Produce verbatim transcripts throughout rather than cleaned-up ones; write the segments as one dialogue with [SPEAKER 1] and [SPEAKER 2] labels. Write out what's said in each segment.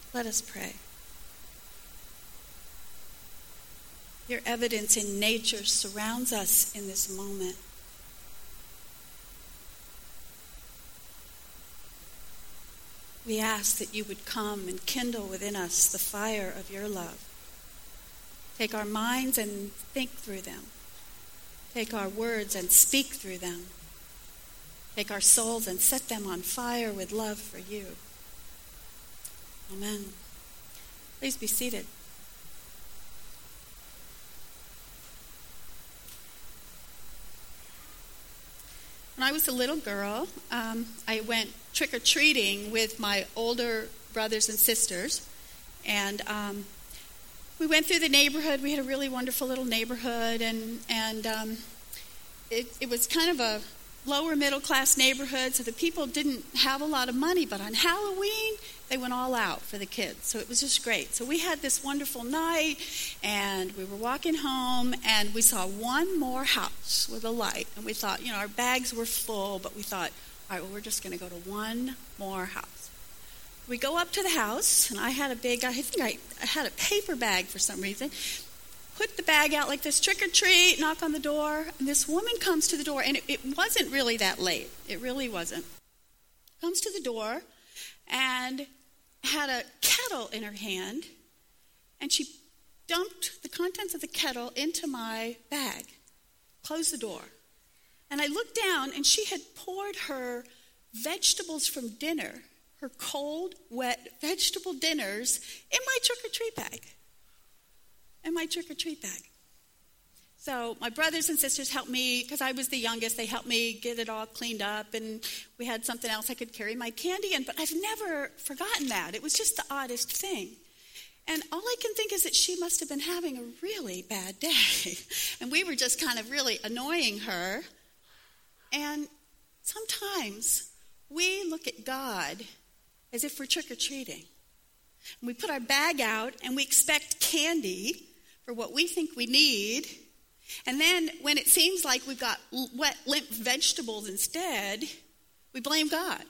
[SPEAKER 1] Let us pray. Your evidence in nature surrounds us in this moment. We ask that you would come and kindle within us the fire of your love. Take our minds and think through them. Take our words and speak through them. Take our souls and set them on fire with love for you. Amen. Please be seated. When I was a little girl, um, I went trick-or-treating with my older brothers and sisters. And um, we went through the neighborhood. We had a really wonderful little neighborhood. And, and um, it, it was kind of a lower middle-class neighborhood, so the people didn't have a lot of money. But on Halloween, they went all out for the kids. So it was just great. So we had this wonderful night, and we were walking home, and we saw one more house with a light. And we thought, you know, our bags were full, but we thought, all right, well, we're just going to go to one more house. We go up to the house, and I had a big, I think I, I had a paper bag for some reason. Put the bag out like this, trick or treat, knock on the door, and this woman comes to the door, and it, it wasn't really that late. It really wasn't. Comes to the door and had a kettle in her hand, and she dumped the contents of the kettle into my bag, closed the door. And I looked down, and she had poured her vegetables from dinner, her cold, wet vegetable dinners, in my trick-or-treat bag. In my trick-or-treat bag. So my brothers and sisters helped me, because I was the youngest, they helped me get it all cleaned up, and we had something else I could carry my candy in, but I've never forgotten that. It was just the oddest thing. And all I can think is that she must have been having a really bad day. And we were just kind of really annoying her. And sometimes we look at God as if we're trick-or-treating. And we put our bag out, and we expect candy for what we think we need. And then when it seems like we've got wet, limp vegetables instead, we blame God.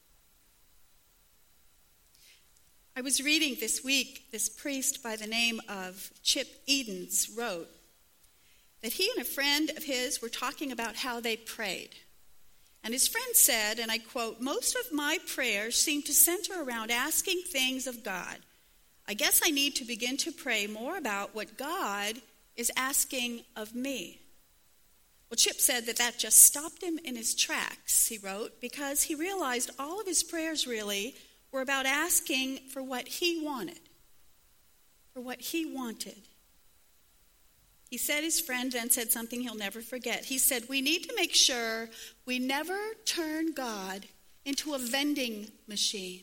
[SPEAKER 1] I was reading this week, this priest by the name of Chip Edens wrote that he and a friend of his were talking about how they prayed. And his friend said, and I quote, "Most of my prayers seem to center around asking things of God. I guess I need to begin to pray more about what God is asking of me." Well, Chip said that that just stopped him in his tracks, he wrote, because he realized all of his prayers really were about asking for what he wanted, for what he wanted. He said his friend then said something he'll never forget. He said, "We need to make sure we never turn God into a vending machine."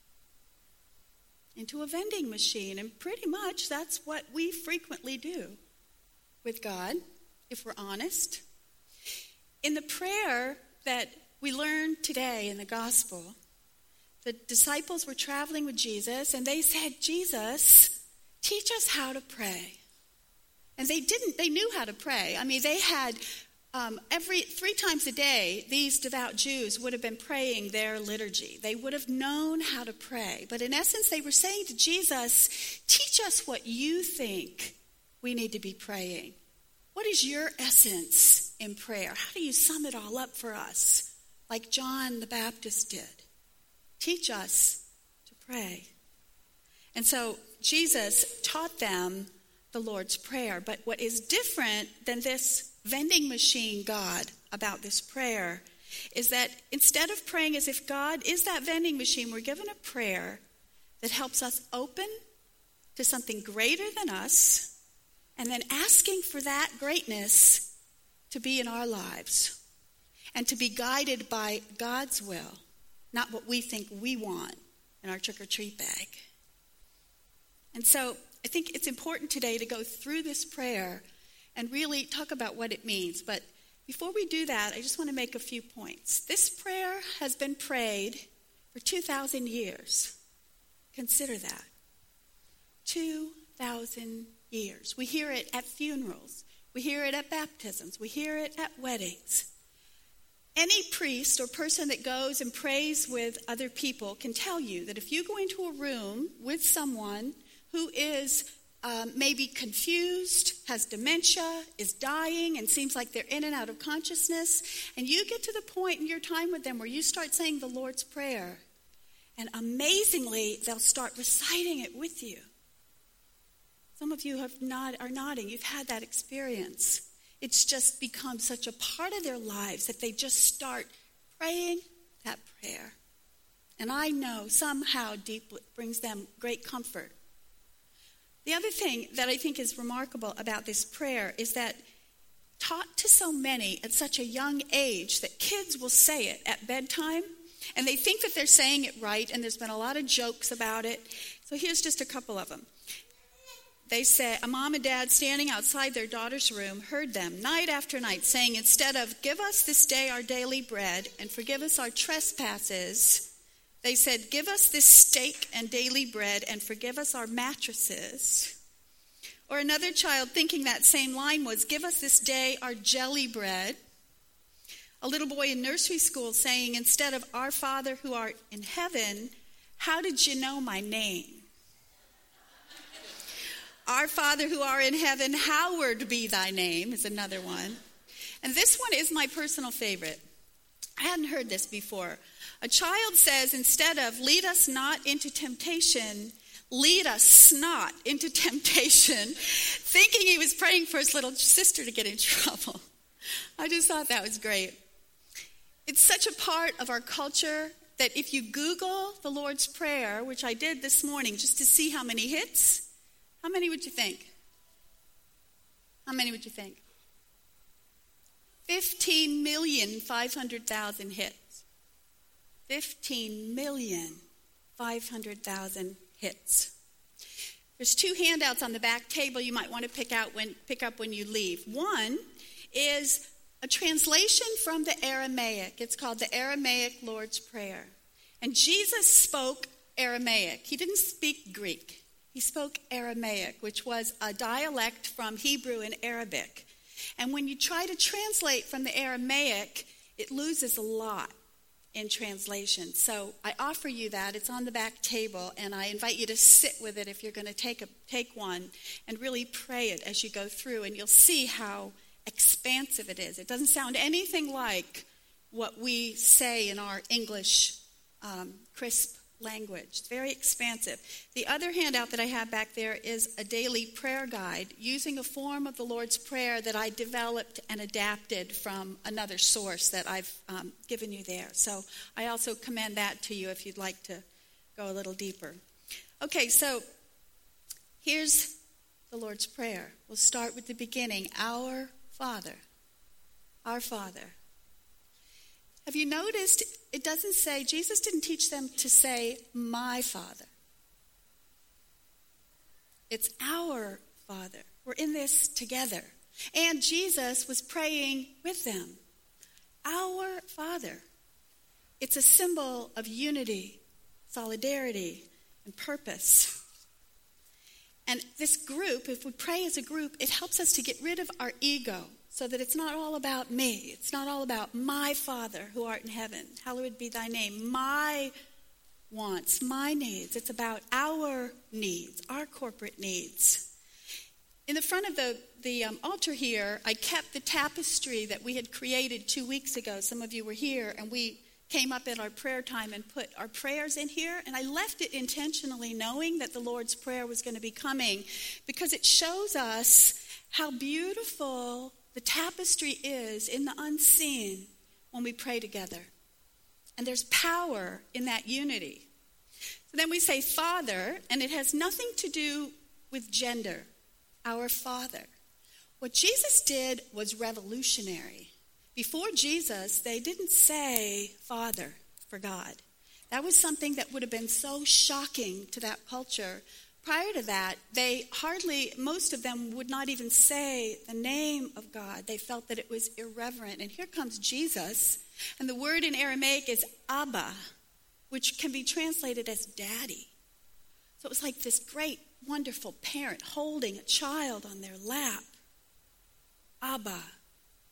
[SPEAKER 1] Into a vending machine. And pretty much that's what we frequently do with God, if we're honest. In the prayer that we learned today in the gospel, the disciples were traveling with Jesus, and they said, "Jesus, teach us how to pray." And they didn't, they knew how to pray. I mean, they had um, every, three times a day, these devout Jews would have been praying their liturgy. They would have known how to pray. But in essence, they were saying to Jesus, teach us what you think we need to be praying. What is your essence in prayer? How do you sum it all up for us? Like John the Baptist did. Teach us to pray. And so Jesus taught them the Lord's Prayer. But what is different than this vending machine God about this prayer is that instead of praying as if God is that vending machine, we're given a prayer that helps us open to something greater than us, and then asking for that greatness to be in our lives and to be guided by God's will, not what we think we want in our trick-or-treat bag. And so I think it's important today to go through this prayer and really talk about what it means. But before we do that, I just want to make a few points. This prayer has been prayed for two thousand years. Consider that. two thousand years. We hear it at funerals. We hear it at baptisms. We hear it at weddings. Any priest or person that goes and prays with other people can tell you that if you go into a room with someone who is um, maybe confused, has dementia, is dying, and seems like they're in and out of consciousness, and you get to the point in your time with them where you start saying the Lord's Prayer, and amazingly, they'll start reciting it with you. Some of you have nod, are nodding. You've had that experience. It's just become such a part of their lives that they just start praying that prayer. And I know somehow deep brings them great comfort. The other thing that I think is remarkable about this prayer is that taught to so many at such a young age that kids will say it at bedtime, and they think that they're saying it right, and there's been a lot of jokes about it. So here's just a couple of them. They say, a mom and dad standing outside their daughter's room heard them night after night saying, instead of, give us this day our daily bread and forgive us our trespasses, they said, give us this steak and daily bread and forgive us our mattresses. Or another child thinking that same line was, give us this day our jelly bread. A little boy in nursery school saying, instead of our Father who art in heaven, how did you know my name? Our Father who art in heaven, hallowed be thy name is another one. And this one is my personal favorite. I hadn't heard this before. A child says, instead of lead us not into temptation, lead us snot into temptation, thinking he was praying for his little sister to get in trouble. I just thought that was great. It's such a part of our culture that if you Google the Lord's Prayer, which I did this morning just to see how many hits, how many would you think? How many would you think? fifteen million five hundred thousand hits. fifteen million five hundred thousand hits. There's two handouts on the back table you might want to pick out when pick up when you leave. One is a translation from the Aramaic. It's called the Aramaic Lord's Prayer. And Jesus spoke Aramaic. He didn't speak Greek. He spoke Aramaic, which was a dialect from Hebrew and Arabic. And when you try to translate from the Aramaic, it loses a lot in translation. So I offer you that. It's on the back table, and I invite you to sit with it if you're going to take a take one and really pray it as you go through, and you'll see how expansive it is. It doesn't sound anything like what we say in our English um, crisp language. It's very expansive. The other handout that I have back there is a daily prayer guide using a form of the Lord's Prayer that I developed and adapted from another source that I've um, given you there. So I also commend that to you if you'd like to go a little deeper. Okay, so here's the Lord's Prayer. We'll start with the beginning. Our Father. Our Father. Have you noticed it doesn't say, Jesus didn't teach them to say, my Father. It's our Father. We're in this together. And Jesus was praying with them. Our Father. It's a symbol of unity, solidarity, and purpose. And this group, if we pray as a group, it helps us to get rid of our ego so that it's not all about me. It's not all about my Father who art in heaven. Hallowed be thy name. My wants, my needs. It's about our needs, our corporate needs. In the front of the, the um, altar here, I kept the tapestry that we had created two weeks ago. Some of you were here, and we came up in our prayer time and put our prayers in here, and I left it intentionally knowing that the Lord's Prayer was going to be coming because it shows us how beautiful the tapestry is in the unseen when we pray together. And there's power in that unity. So then we say Father, and it has nothing to do with gender. Our Father. What Jesus did was revolutionary. Before Jesus, they didn't say Father for God. That was something that would have been so shocking to that culture. Prior to that, they hardly, most of them would not even say the name of God. They felt that it was irreverent. And here comes Jesus, and the word in Aramaic is Abba, which can be translated as daddy. So it was like this great, wonderful parent holding a child on their lap. Abba,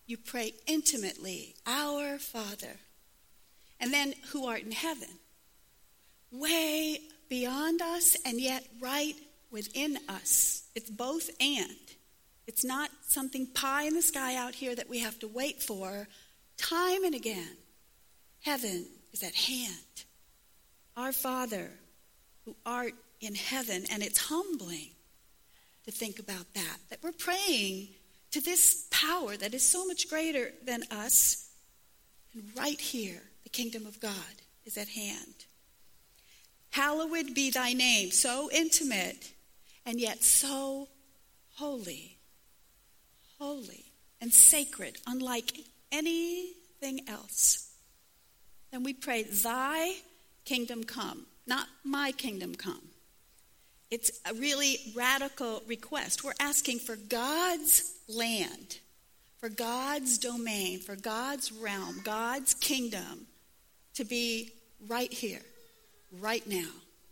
[SPEAKER 1] you pray intimately, Our Father. And then, who art in heaven. Way beyond us and yet right within us. It's both and. It's not something pie in the sky out here that we have to wait for. Time and again, heaven is at hand. Our Father, who art in heaven. And it's humbling to think about that, that we're praying to this power that is so much greater than us. And right here, the kingdom of God is at hand. Hallowed be thy name, so intimate and yet so holy, holy and sacred, unlike anything else. Then we pray, thy kingdom come, not my kingdom come. It's a really radical request. We're asking for God's land, for God's domain, for God's realm, God's kingdom to be right here, right now.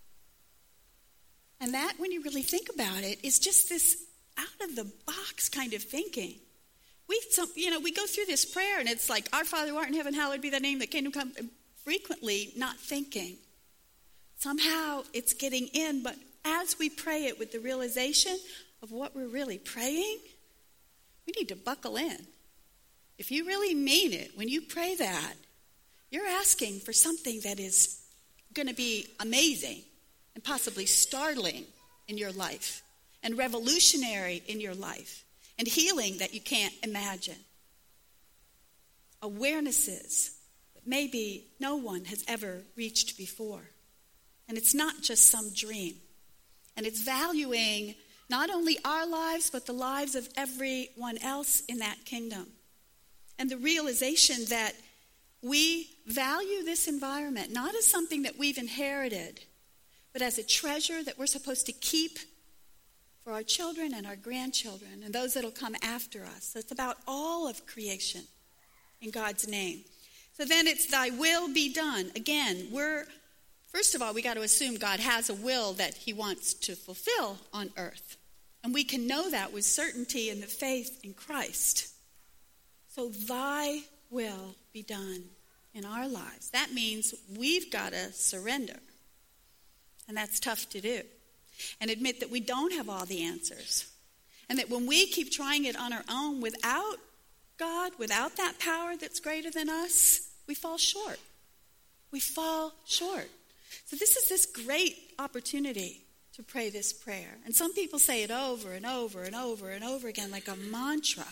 [SPEAKER 1] And that, when you really think about it, is just this out-of-the-box kind of thinking. We, some, you know, we go through this prayer, and it's like, Our Father who art in heaven, hallowed be thy name, thy kingdom come, frequently not thinking. Somehow it's getting in, but as we pray it with the realization of what we're really praying, we need to buckle in. If you really mean it, when you pray that, you're asking for something that is going to be amazing and possibly startling in your life and revolutionary in your life and healing that you can't imagine. Awarenesses that maybe no one has ever reached before. And it's not just some dream. And it's valuing not only our lives, but the lives of everyone else in that kingdom. And the realization that we value this environment not as something that we've inherited, but as a treasure that we're supposed to keep for our children and our grandchildren and those that will come after us. So it's about all of creation in God's name. So then it's thy will be done. Again, we're, first of all, we got to assume God has a will that he wants to fulfill on earth. And we can know that with certainty in the faith in Christ. So thy will be done in our lives. That means we've got to surrender. And that's tough to do. And admit that we don't have all the answers. And that when we keep trying it on our own without God, without that power that's greater than us, we fall short. We fall short. So this is this great opportunity to pray this prayer. And some people say it over and over and over and over again like a mantra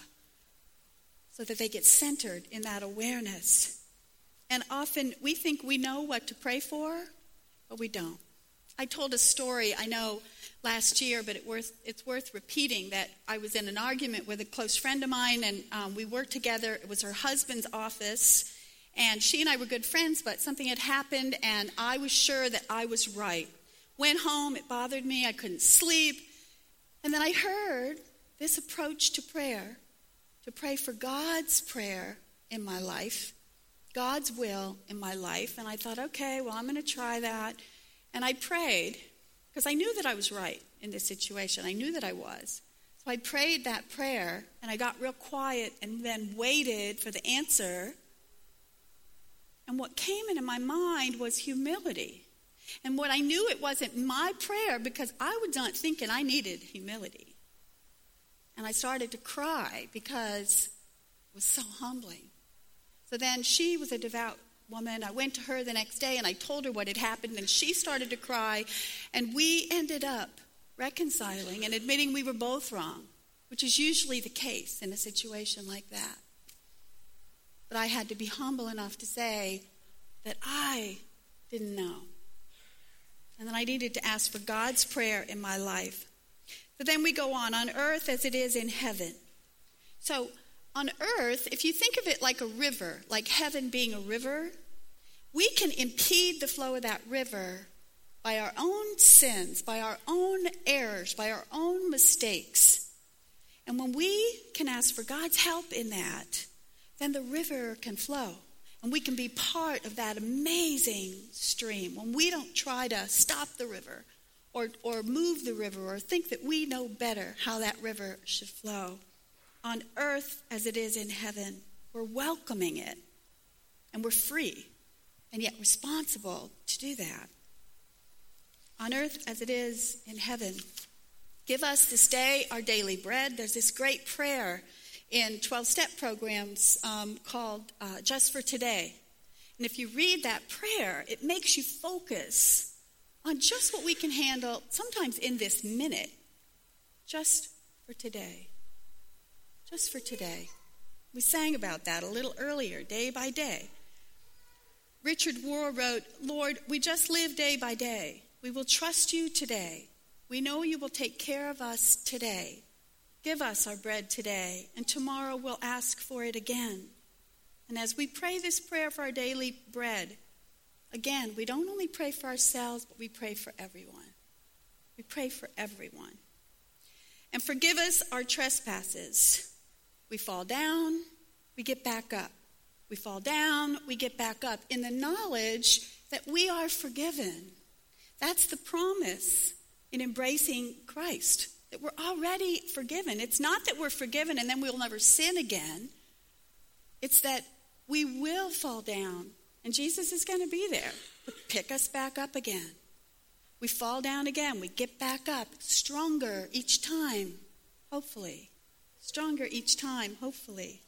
[SPEAKER 1] so that they get centered in that awareness. And often we think we know what to pray for, but we don't. I told a story, I know, last year, but it worth, it's worth repeating, that I was in an argument with a close friend of mine, and um, we worked together. It was her husband's office, and she and I were good friends, but something had happened, and I was sure that I was right. Went home, it bothered me, I couldn't sleep, and then I heard this approach to prayer, to pray for God's prayer in my life, God's will in my life, and I thought, okay, well, I'm going to try that. And I prayed, because I knew that I was right in this situation. I knew that I was. So I prayed that prayer, and I got real quiet and then waited for the answer. And what came into my mind was humility. And what I knew, it wasn't my prayer, because I was not thinking I needed humility. And I started to cry because it was so humbling. So then she was a devout woman. I went to her the next day and I told her what had happened, and she started to cry, and we ended up reconciling and admitting we were both wrong, which is usually the case in a situation like that. But I had to be humble enough to say that I didn't know, and that I needed to ask for God's prayer in my life. But then we go on, on earth as it is in heaven. So on earth, if you think of it like a river, like heaven being a river, we can impede the flow of that river by our own sins, by our own errors, by our own mistakes. And when we can ask for God's help in that, then the river can flow. And we can be part of that amazing stream. When we don't try to stop the river or, or move the river or think that we know better how that river should flow. on earth as it is in heaven. We're welcoming it. And we're free and yet responsible to do that. On earth as it is in heaven. Give us this day our daily bread. There's this great prayer in twelve-step programs um, called uh, Just for Today. And if you read that prayer, it makes you focus on just what we can handle, sometimes in this minute. Just for today. Just for today. We sang about that a little earlier, day by day. Richard Rohr wrote, Lord, we just live day by day. We will trust you today. We know you will take care of us today. Give us our bread today, and tomorrow we'll ask for it again. And as we pray this prayer for our daily bread, again, we don't only pray for ourselves, but we pray for everyone. We pray for everyone. And forgive us our trespasses. We fall down, we get back up. We fall down, we get back up in the knowledge that we are forgiven. That's the promise in embracing Christ, that we're already forgiven. It's not that we're forgiven and then we'll never sin again. It's that we will fall down, and Jesus is going to be there to pick us back up again. We fall down again. We get back up, stronger each time, hopefully. Stronger each time, hopefully.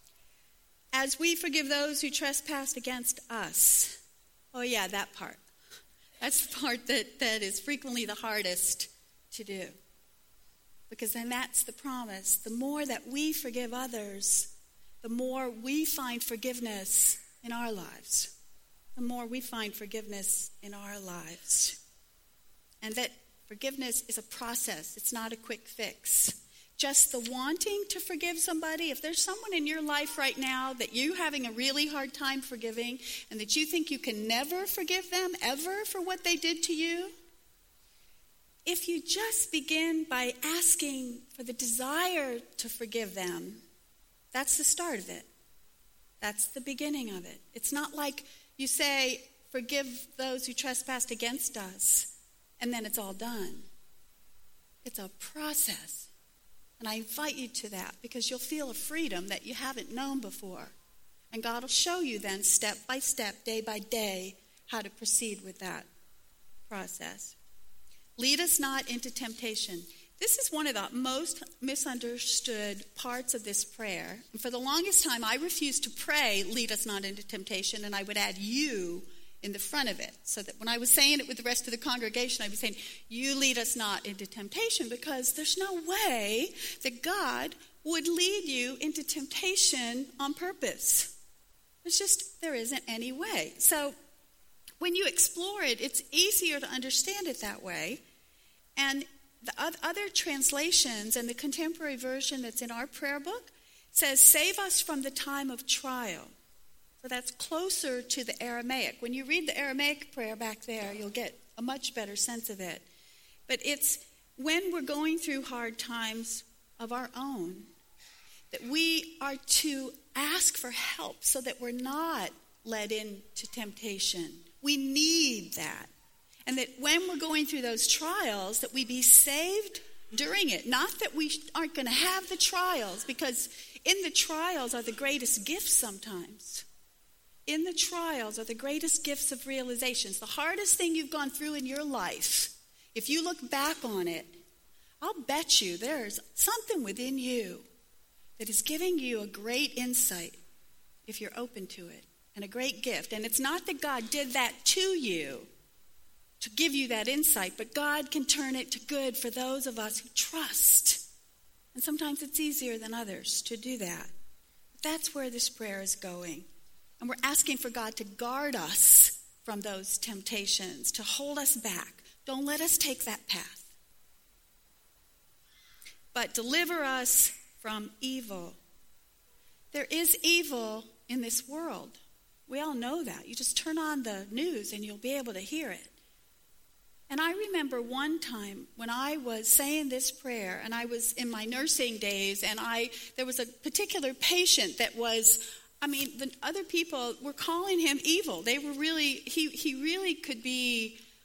[SPEAKER 1] As we forgive those who trespass against us. Oh, yeah, that part. That's the part that, that is frequently the hardest to do. Because then that's the promise. The more that we forgive others, the more we find forgiveness in our lives. The more we find forgiveness in our lives. And that forgiveness is a process. It's not a quick fix. Just the wanting to forgive somebody. If there's someone in your life right now that you're having a really hard time forgiving and that you think you can never forgive them ever for what they did to you, if you just begin by asking for the desire to forgive them, that's the start of it. That's the beginning of it. It's not like you say, forgive those who trespassed against us, and then it's all done. It's a process. And I invite you to that because you'll feel a freedom that you haven't known before. And God will show you then step by step, day by day, how to proceed with that process. Lead us not into temptation. This is one of the most misunderstood parts of this prayer. And for the longest time, I refused to pray, lead us not into temptation, and I would add you in the front of it. So that when I was saying it with the rest of the congregation, I'd be saying, you lead us not into temptation, because there's no way that God would lead you into temptation on purpose. It's just, there isn't any way. So when you explore it, it's easier to understand it that way. And the other translations and the contemporary version that's in our prayer book says, save us from the time of trial. So that's closer to the Aramaic. When you read the Aramaic prayer back there, you'll get a much better sense of it. But it's when we're going through hard times of our own that we are to ask for help so that we're not led into temptation. We need that. And that when we're going through those trials, that we be saved during it. Not that we aren't going to have the trials, because in the trials are the greatest gifts sometimes. In the trials are the greatest gifts of realizations. The hardest thing you've gone through in your life, if you look back on it, I'll bet you there's something within you that is giving you a great insight if you're open to it, and a great gift. And it's not that God did that to you to give you that insight, but God can turn it to good for those of us who trust. And sometimes it's easier than others to do that. But that's where this prayer is going. And we're asking for God to guard us from those temptations, to hold us back. Don't let us take that path. But deliver us from evil. There is evil in this world. We all know that. You just turn on the news and you'll be able to hear it. And I remember one time when I was saying this prayer, and I was in my nursing days, and I there was a particular patient that was, I mean, the other people were calling him evil. They were really, he he really could be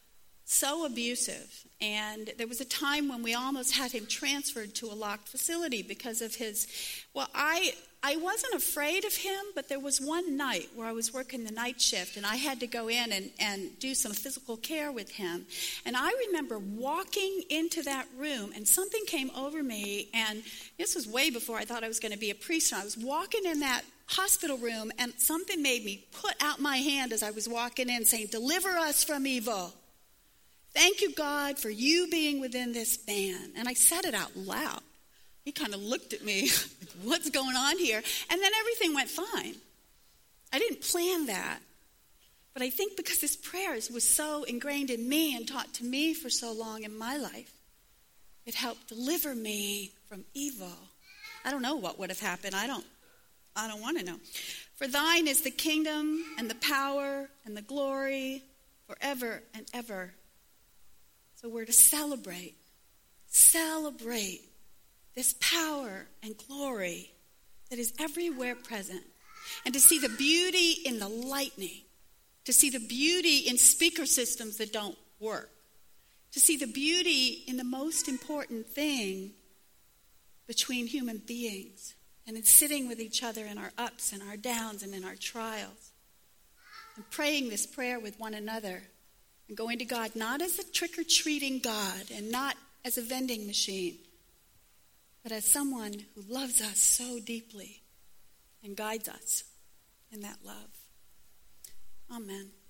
[SPEAKER 1] so abusive. And there was a time when we almost had him transferred to a locked facility because of his, well, I I wasn't afraid of him, but there was one night where I was working the night shift, and I had to go in and, and do some physical care with him. And I remember walking into that room, and something came over me, and this was way before I thought I was going to be a priest, and I was walking in that hospital room, and something made me put out my hand as I was walking in, saying, "Deliver us from evil. Thank you, God, for you being within this man." And I said it out loud. He kind of looked at me, like, what's going on here? And then everything went fine. I didn't plan that. But I think because this prayer was so ingrained in me and taught to me for so long in my life, it helped deliver me from evil. I don't know what would have happened. I don't, I don't want to know. For thine is the kingdom and the power and the glory forever and ever. So we're to celebrate, celebrate this power and glory that is everywhere present. And to see the beauty in the lightning, to see the beauty in speaker systems that don't work, to see the beauty in the most important thing between human beings, and in sitting with each other in our ups and our downs and in our trials, and praying this prayer with one another, and going to God not as a trick-or-treating God and not as a vending machine, but as someone who loves us so deeply and guides us in that love. Amen.